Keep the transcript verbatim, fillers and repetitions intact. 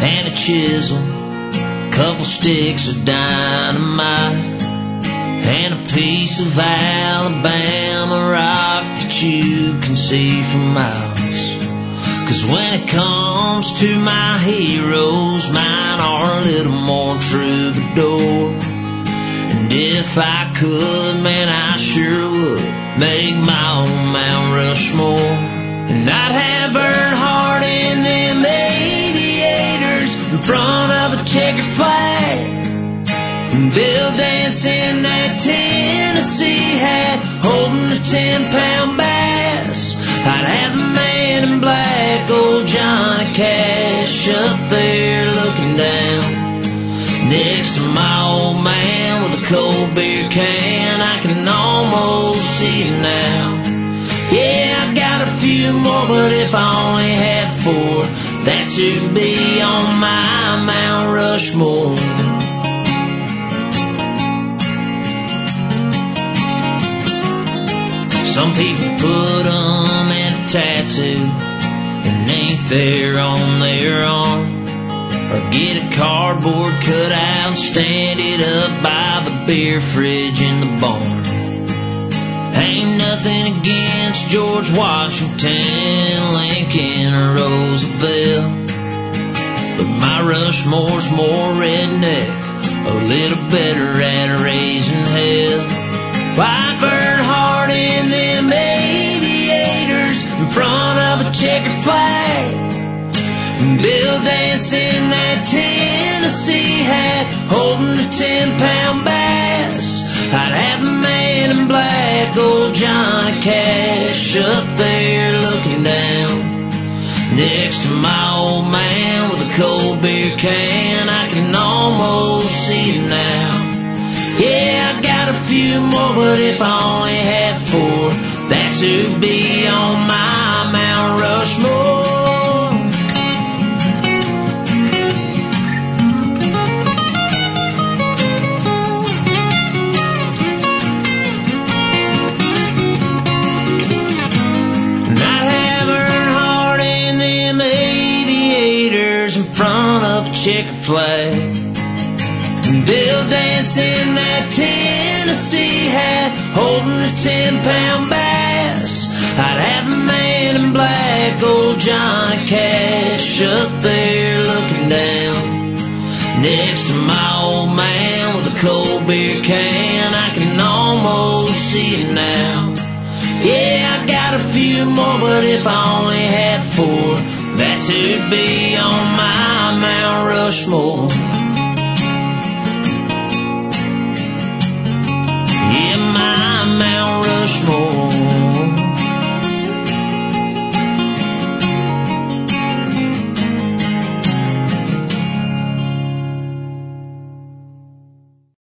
and a chisel, couple sticks of dynamite, and a piece of Alabama rock that you can see for miles. 'Cause when it comes to my heroes, mine are a little more troubadour. And if I could, man, I sure would make my own Mount Rushmore. And I'd have Earnhardt in them aviators in front of a checkered flag, and Bill Dance in that Tennessee hat holding a ten-pound bass. I'd have the man in black, old Johnny Cash, up there looking down next to my old man with a cold beer can. I can almost see it now. Yeah, I got a few more, but if I only had four, that's who'd be on my Mount Rushmore. Some people put them in a tattoo and ain't there on their arm, or get a cardboard cutout and stand it up by the beer fridge in the barn. Ain't nothing against George Washington, Lincoln, or Roosevelt, but my Rushmore's more redneck, a little better at raising hell. Like Earnhardt in them aviators in front of a checkered flag, Bill Dance in that Tennessee hat holding a ten-pound bass. I'd have the man in black, old Johnny Cash, up there looking down next to my old man with a cold beer can. I can almost see it now. Yeah, I got a few more, but if I only had four, that's who'd be on my Mount Rushmore. And I'd have Earnhardt in them aviators in front of a checkered flag, Bill Dance in that Tennessee hat holding a ten-pound bass. I'd have the man in black, old Johnny Cash, up there looking down next to my old man with a cold beer can. I can almost see it now. Yeah, I got a few more, but if I only had four, that's who'd be on my Mount Rushmore.